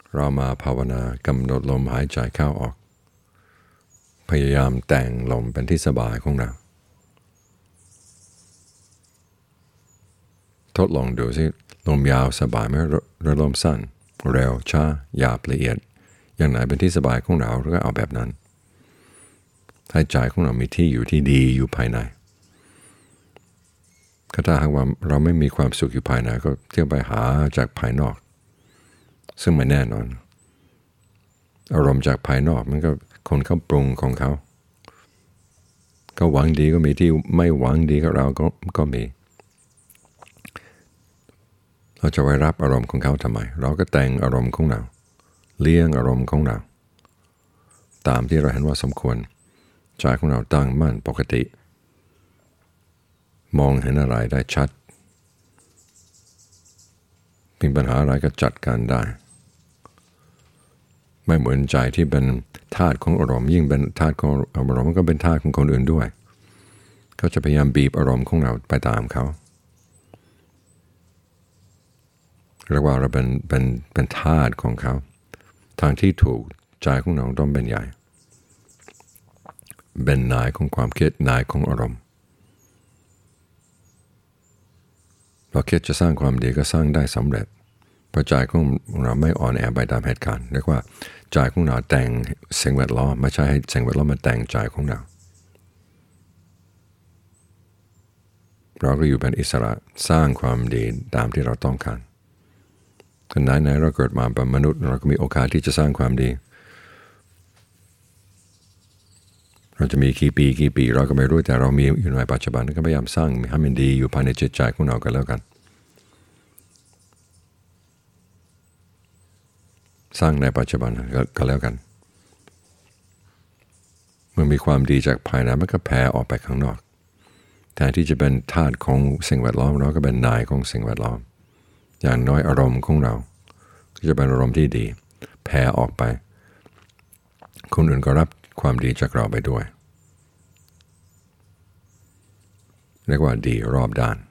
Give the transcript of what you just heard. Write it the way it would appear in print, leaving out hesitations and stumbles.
เรามาภาวนากำหนดลมหายใจเข้าออกพยายามแต่งลมเป็นที่สบายของเราทดลองดูสิลมยาวสบายไหมหรือลมสั้นเร็วช้าหยาบละเอียดอย่างไหนเป็นที่สบายของเราก็เอาแบบนั้นให้ใจของเรามีที่อยู่ที่ดีอยู่ภายในถ้าหากว่าเราไม่มีความสุขอยู่ภายในก็เที่ยวไปหาจากภายนอกซึ่งไม่แน่นอนอารมณ์จากภายนอกมันก็คนเขาปรุงของเขาก็หวังดีก็มีที่ไม่หวังดีกับเราก็มีเราจะไปรับอารมณ์ของเขาทำไมเราก็แต่งอารมณ์ของเราเลี้ยงอารมณ์ของเราตามที่เราเห็นว่าสมควรใจของเราตั้งมั่นปกติมองเห็นอะไรได้ชัดมีปัญหาอะไรก็จัดการได้ไม่เหมือนใจที่เป็นธาตุของอารมณ์ยิ่งเป็นธาตุของอารมณ์ก็เป็นธาตุของคนอื่นด้วยเขาจะพยายามบีบอารมณ์ของเราไปตามเขาเรียกว่าเราเป็นธาตุของเขาทางที่ถูกใจของเราต้องเป็นใหญ่เป็นนายของความคิดนายของอารมณ์เราคิดจะสร้างความดีก็สร้างได้สำเร็จเพราะใจของเราไม่อ่อนแอไปตามเหตุการณ์เรียกว่าใจของเราแต่งสิ่งแวดล้อมไม่ใช่ให้สิ่งแวดล้อมมาแต่งใจของเราเราก็อยู่เป็นอิสระสร้างความดีตามที่เราต้องการคนไหนเราเกิดมาเป็นมนุษย์เราก็มีโอกาสที่จะสร้างความดีเราจะมีกี่ปีเราก็ไม่รู้แต่เรามีอยู่ในปัจจุบันก็พยายามสร้างให้มันดีอยู่ภายในจิตใจของเรากันแล้วกันสร้างในปัจจุบันก็แล้วกันเมื่อมีความดีจากภายในมันก็แผ่ออกไปข้างนอกแทนที่จะเป็นธาตุของสิ่งแวดล้อมเราก็เป็นนายของสิ่งแวดล้อมอย่างน้อยอารมณ์ของเราก็จะเป็นอารมณ์ที่ดีแผ่ออกไปคนอื่นก็รับความดีจากเราไปด้วยเรียกว่าดีรอบด้าน